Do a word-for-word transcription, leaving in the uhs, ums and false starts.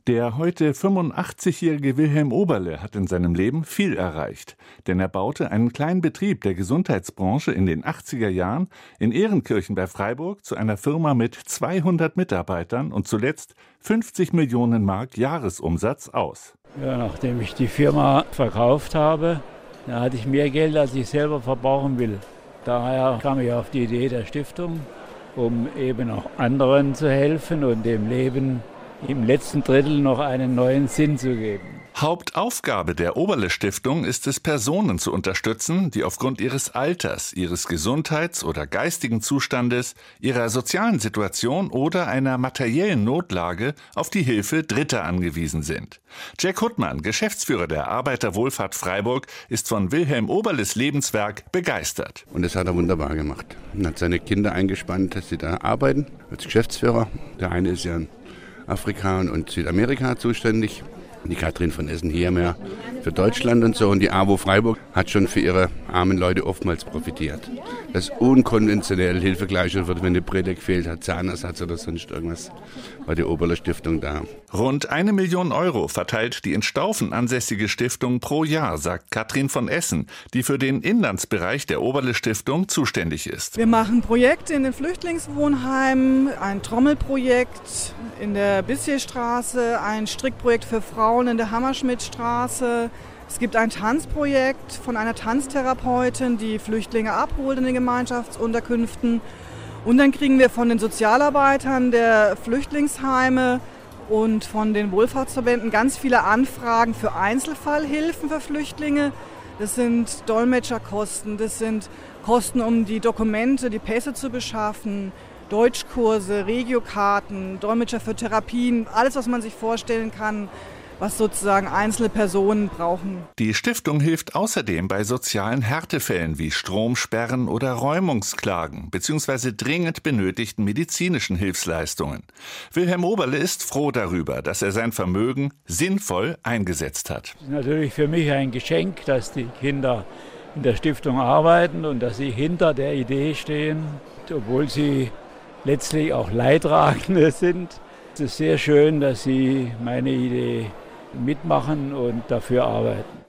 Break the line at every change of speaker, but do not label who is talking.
Der heute fünfundachtzigjährige Wilhelm Oberle hat in seinem Leben viel erreicht. Denn er baute einen kleinen Betrieb der Gesundheitsbranche in den achtziger Jahren in Ehrenkirchen bei Freiburg zu einer Firma mit zweihundert Mitarbeitern und zuletzt fünfzig Millionen Mark Jahresumsatz aus.
Ja, nachdem ich die Firma verkauft habe, da hatte ich mehr Geld, als ich selber verbrauchen will. Daher kam ich auf die Idee der Stiftung, um eben auch anderen zu helfen und dem Leben im letzten Drittel noch einen neuen Sinn zu geben.
Hauptaufgabe der Oberle-Stiftung ist es, Personen zu unterstützen, die aufgrund ihres Alters, ihres Gesundheits- oder geistigen Zustandes, ihrer sozialen Situation oder einer materiellen Notlage auf die Hilfe Dritter angewiesen sind. Jack Huttmann, Geschäftsführer der Arbeiterwohlfahrt Freiburg, ist von Wilhelm Oberles Lebenswerk begeistert.
Und das hat er wunderbar gemacht. Er hat seine Kinder eingespannt, dass sie da arbeiten als Geschäftsführer. Der eine ist ja in Afrika und Südamerika zuständig. Die Katrin von Essen hier mehr für Deutschland und so. Und die AWO Freiburg hat schon für ihre armen Leute oftmals profitiert. Das unkonventionell Hilfe geleistet wird, wenn eine Brille gefehlt hat, Zahnersatz oder sonst irgendwas, war die Oberle Stiftung da.
Rund eine Million Euro verteilt die in Staufen ansässige Stiftung pro Jahr, sagt Katrin von Essen, die für den Inlandsbereich der Oberle Stiftung zuständig ist.
Wir machen Projekte in den Flüchtlingswohnheimen, ein Trommelprojekt in der Bissierstraße, ein Strickprojekt für Frauen in der Hammerschmidtstraße. Es gibt ein Tanzprojekt von einer Tanztherapeutin, die Flüchtlinge abholt in den Gemeinschaftsunterkünften. Und dann kriegen wir von den Sozialarbeitern der Flüchtlingsheime und von den Wohlfahrtsverbänden ganz viele Anfragen für Einzelfallhilfen für Flüchtlinge. Das sind Dolmetscherkosten, das sind Kosten, um die Dokumente, die Pässe zu beschaffen, Deutschkurse, Regiokarten, Dolmetscher für Therapien, alles, was man sich vorstellen kann, was sozusagen einzelne Personen brauchen.
Die Stiftung hilft außerdem bei sozialen Härtefällen wie Stromsperren oder Räumungsklagen bzw. dringend benötigten medizinischen Hilfsleistungen. Wilhelm Oberle ist froh darüber, dass er sein Vermögen sinnvoll eingesetzt hat.
Es ist natürlich für mich ein Geschenk, dass die Kinder in der Stiftung arbeiten und dass sie hinter der Idee stehen, obwohl sie letztlich auch Leidtragende sind. Es ist sehr schön, dass sie meine Idee mitmachen und dafür arbeiten.